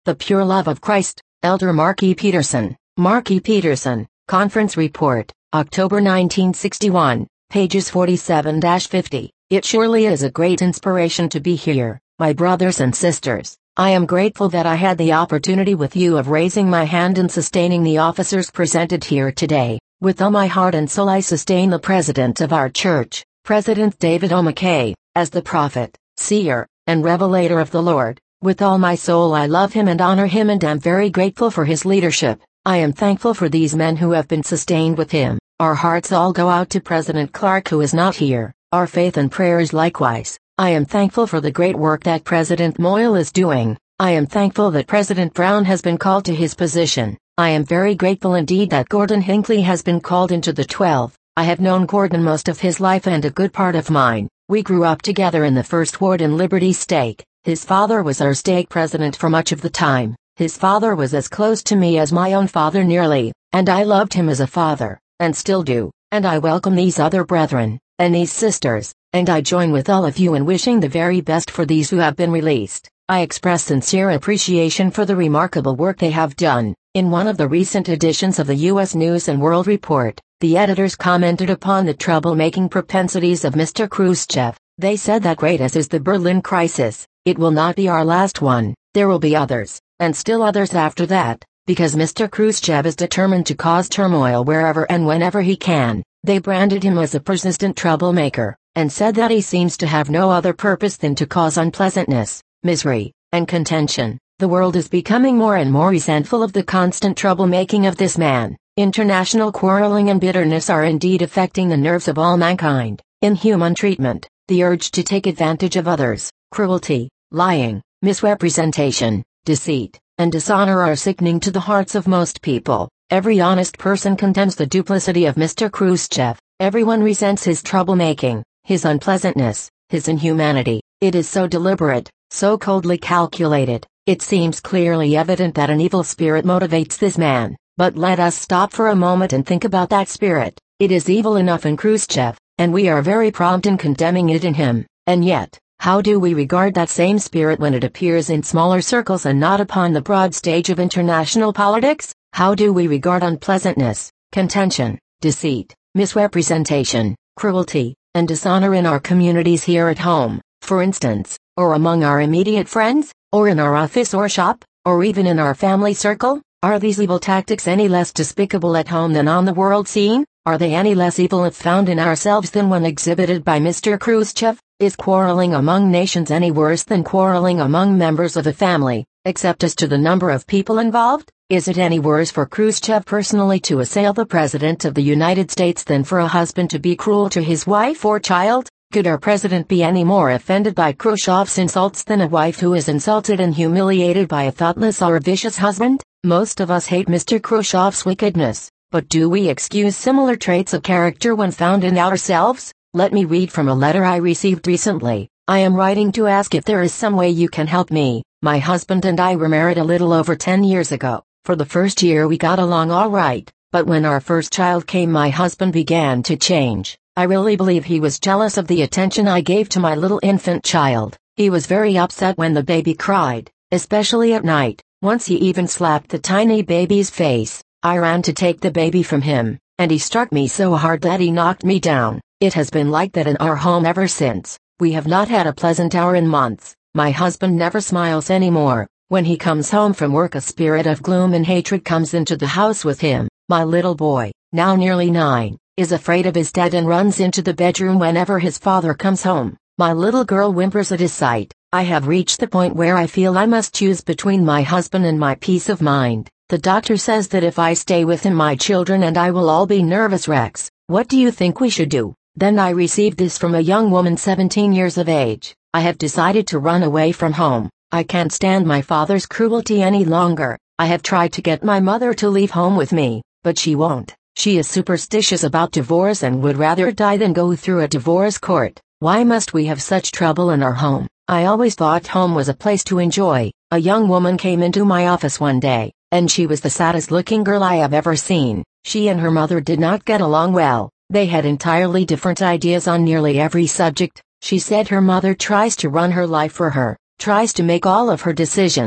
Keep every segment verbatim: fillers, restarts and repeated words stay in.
The Pure Love of Christ, Elder Mark E. Peterson. Mark E. Peterson, Conference Report, October nineteen sixty-one, pages forty-seven to fifty. It surely is a great inspiration to be here, my brothers and sisters. I am grateful that I had the opportunity with you of raising my hand and sustaining the officers presented here today. With all my heart and soul I sustain the President of our church, President David O. McKay, as the prophet, seer, and revelator of the Lord. With all my soul I love him and honor him and am very grateful for his leadership. I am thankful for these men who have been sustained with him. Our hearts all go out to President Clark who is not here, our faith and prayers likewise. I am thankful for the great work that President Moyle is doing. I am thankful that President Brown has been called to his position. I am very grateful indeed that Gordon Hinckley has been called into the twelve. I have known Gordon most of his life and a good part of mine. We grew up together in the First Ward in Liberty Stake. His father was our stake president for much of the time. His father was as close to me as my own father nearly, and I loved him as a father, and still do, and I welcome these other brethren, and these sisters, and I join with all of you in wishing the very best for these who have been released. I express sincere appreciation for the remarkable work they have done. In one of the recent editions of the U S News and World Report, the editors commented upon the troublemaking propensities of Mister Khrushchev. They said that great as is the Berlin crisis, it will not be our last one. There will be others, and still others after that, because Mister Khrushchev is determined to cause turmoil wherever and whenever he can. They branded him as a persistent troublemaker, and said that he seems to have no other purpose than to cause unpleasantness, misery, and contention. The world is becoming more and more resentful of the constant troublemaking of this man. International quarreling and bitterness are indeed affecting the nerves of all mankind. Inhuman treatment, the urge to take advantage of others, cruelty, lying, misrepresentation, deceit, and dishonor are sickening to the hearts of most people. Every honest person condemns the duplicity of Mister Khrushchev. Everyone resents his troublemaking, his unpleasantness, his inhumanity. It is so deliberate, so coldly calculated. It seems clearly evident that an evil spirit motivates this man. But let us stop for a moment and think about that spirit. It is evil enough in Khrushchev, and we are very prompt in condemning it in him. And yet, how do we regard that same spirit when it appears in smaller circles and not upon the broad stage of international politics? How do we regard unpleasantness, contention, deceit, misrepresentation, cruelty, and dishonor in our communities here at home, for instance, or among our immediate friends, or in our office or shop, or even in our family circle? Are these evil tactics any less despicable at home than on the world scene? Are they any less evil if found in ourselves than when exhibited by Mister Khrushchev? Is quarreling among nations any worse than quarreling among members of a family, except as to the number of people involved? Is it any worse for Khrushchev personally to assail the President of the United States than for a husband to be cruel to his wife or child? Could our president be any more offended by Khrushchev's insults than a wife who is insulted and humiliated by a thoughtless or vicious husband? Most of us hate Mister Khrushchev's wickedness, but do we excuse similar traits of character when found in ourselves? Let me read from a letter I received recently. I am writing to ask if there is some way you can help me. My husband and I were married a little over ten years ago. For the first year we got along all right, but when our first child came my husband began to change. I really believe he was jealous of the attention I gave to my little infant child. He was very upset when the baby cried, especially at night. Once he even slapped the tiny baby's face. I ran to take the baby from him, and he struck me so hard that he knocked me down. It has been like that in our home ever since. We have not had a pleasant hour in months. My husband never smiles anymore. When he comes home from work a spirit of gloom and hatred comes into the house with him. My little boy, now nearly nine, is afraid of his dad and runs into the bedroom whenever his father comes home. My little girl whimpers at his sight. I have reached the point where I feel I must choose between my husband and my peace of mind. The doctor says that if I stay with him my children and I will all be nervous wrecks. What do you think we should do? Then I received this from a young woman seventeen years of age. I have decided to run away from home. I can't stand my father's cruelty any longer. I have tried to get my mother to leave home with me, but she won't. She is superstitious about divorce and would rather die than go through a divorce court. Why must we have such trouble in our home? I always thought home was a place to enjoy. A young woman came into my office one day, and she was the saddest looking girl I have ever seen. She and her mother did not get along well. They had entirely different ideas on nearly every subject. She said her mother tries to run her life for her, tries to make all of her decisions,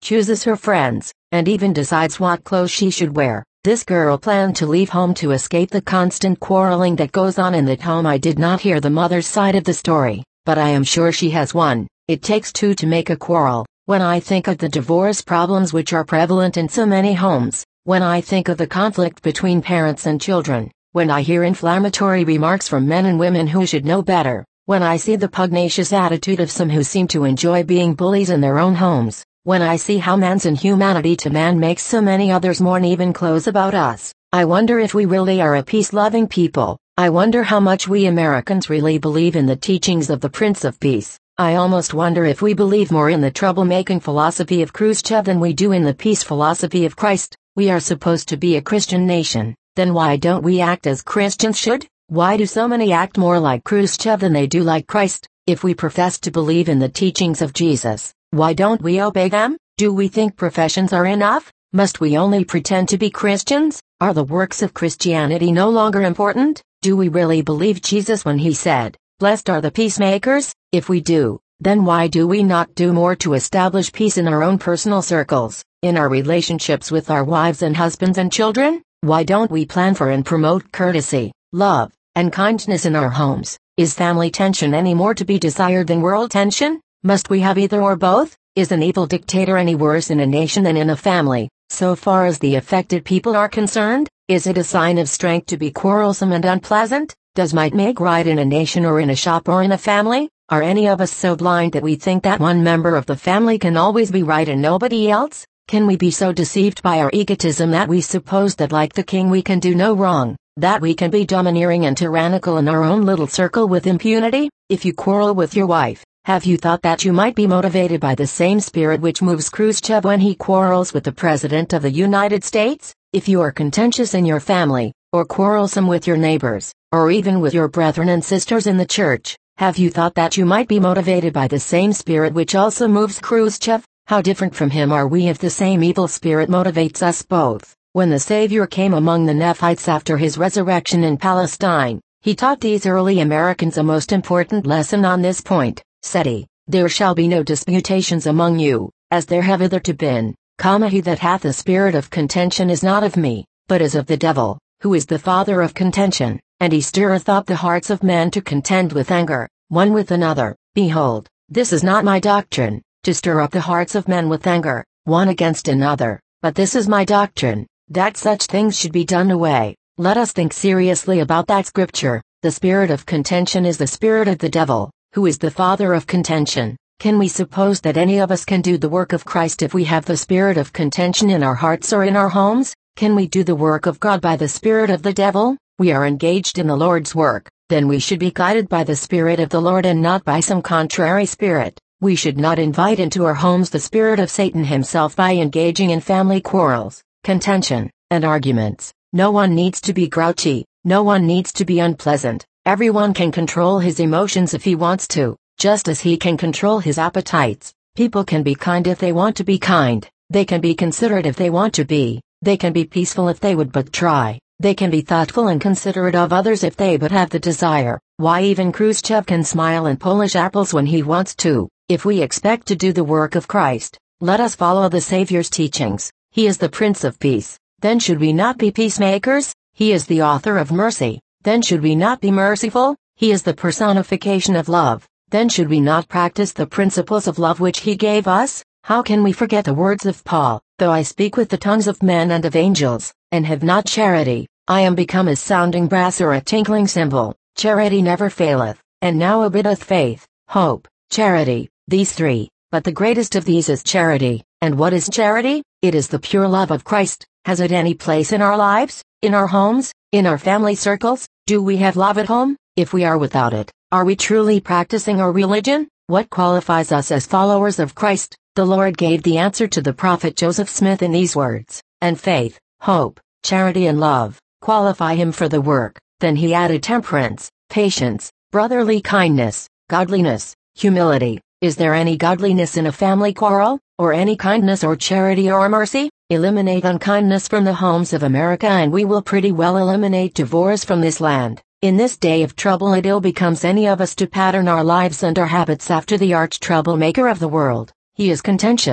chooses her friends, and even decides what clothes she should wear. This girl planned to leave home to escape the constant quarreling that goes on in that home. I did not hear the mother's side of the story, but I am sure she has one. It takes two to make a quarrel. When I think of the divorce problems which are prevalent in so many homes, when I think of the conflict between parents and children, when I hear inflammatory remarks from men and women who should know better, when I see the pugnacious attitude of some who seem to enjoy being bullies in their own homes, when I see how man's inhumanity to man makes so many others mourn even close about us, I wonder if we really are a peace-loving people. I wonder how much we Americans really believe in the teachings of the Prince of Peace. I almost wonder if we believe more in the troublemaking philosophy of Khrushchev than we do in the peace philosophy of Christ. We are supposed to be a Christian nation, then why don't we act as Christians should? Why do so many act more like Khrushchev than they do like Christ? If we profess to believe in the teachings of Jesus, why don't we obey them? Do we think professions are enough? Must we only pretend to be Christians? Are the works of Christianity no longer important? Do we really believe Jesus when he said, "Blessed are the peacemakers"? If we do, then why do we not do more to establish peace in our own personal circles, in our relationships with our wives and husbands and children? Why don't we plan for and promote courtesy, love, and kindness in our homes? Is family tension any more to be desired than world tension? Must we have either or both? Is an evil dictator any worse in a nation than in a family? So far as the affected people are concerned, is it a sign of strength to be quarrelsome and unpleasant? Does might make right in a nation or in a shop or in a family? Are any of us so blind that we think that one member of the family can always be right and nobody else? Can we be so deceived by our egotism that we suppose that like the king we can do no wrong, that we can be domineering and tyrannical in our own little circle with impunity? If you quarrel with your wife, have you thought that you might be motivated by the same spirit which moves Khrushchev when he quarrels with the President of the United States? If you are contentious in your family, or quarrelsome with your neighbors, or even with your brethren and sisters in the church, have you thought that you might be motivated by the same spirit which also moves Khrushchev? How different from him are we if the same evil spirit motivates us both? When the Savior came among the Nephites after his resurrection in Palestine, he taught these early Americans a most important lesson on this point. Said he, "There shall be no disputations among you, as there have hitherto been, comma, he that hath a spirit of contention is not of me, but is of the devil, who is the father of contention, and he stirreth up the hearts of men to contend with anger, one with another. Behold, this is not my doctrine, to stir up the hearts of men with anger, one against another, but this is my doctrine, that such things should be done away." Let us think seriously about that scripture. The spirit of contention is the spirit of the devil, who is the father of contention. Can we suppose that any of us can do the work of Christ if we have the spirit of contention in our hearts or in our homes? Can we do the work of God by the spirit of the devil? We are engaged in the Lord's work, then we should be guided by the Spirit of the Lord and not by some contrary spirit. We should not invite into our homes the spirit of Satan himself by engaging in family quarrels, contention, and arguments. No one needs to be grouchy, no one needs to be unpleasant. Everyone can control his emotions if he wants to, just as he can control his appetites. People can be kind if they want to be kind, they can be considerate if they want to be, they can be peaceful if they would but try, they can be thoughtful and considerate of others if they but have the desire. Why, even Khrushchev can smile and polish apples when he wants to. If we expect to do the work of Christ, let us follow the Savior's teachings. He is the Prince of Peace. Then should we not be peacemakers? He is the author of mercy. Then should we not be merciful? He is the personification of love. Then should we not practice the principles of love which he gave us? How can we forget the words of Paul? Though I speak with the tongues of men and of angels, and have not charity, I am become as sounding brass or a tinkling cymbal. Charity never faileth, and now abideth faith, hope, charity, these three, but the greatest of these is charity. And what is charity? It is the pure love of Christ. Has it any place in our lives, in our homes, in our family circles? Do we have love at home? If we are without it, are we truly practicing our religion? What qualifies us as followers of Christ? The Lord gave the answer to the prophet Joseph Smith in these words, "And faith, hope, charity and love qualify him for the work." Then he added temperance, patience, brotherly kindness, godliness, humility. Is there any godliness in a family quarrel, or any kindness or charity or mercy? Eliminate unkindness from the homes of America and we will pretty well eliminate divorce from this land. In this day of trouble it ill becomes any of us to pattern our lives and our habits after the arch troublemaker of the world. He is contentious,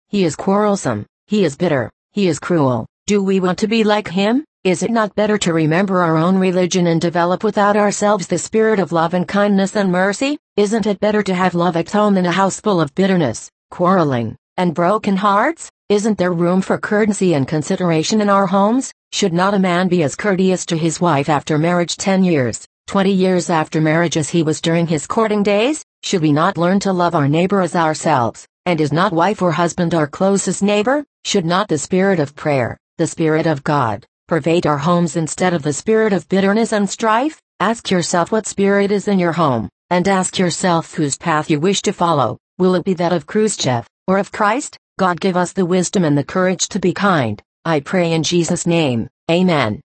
He is quarrelsome, he is bitter, he is cruel. Do we want to be like him? Is it not better to remember our own religion and develop without ourselves the spirit of love and kindness and mercy? Isn't it better to have love at home than a house full of bitterness, quarreling, and broken hearts? Isn't there room for courtesy and consideration in our homes? Should not a man be as courteous to his wife after marriage ten years, twenty years after marriage as he was during his courting days? Should we not learn to love our neighbor as ourselves? And is not wife or husband our closest neighbor? Should not the spirit of prayer, the spirit of God, pervade our homes instead of the spirit of bitterness and strife? Ask yourself what spirit is in your home, and ask yourself whose path you wish to follow. Will it be that of Khrushchev, or of Christ? God give us the wisdom and the courage to be kind. I pray in Jesus' name, Amen.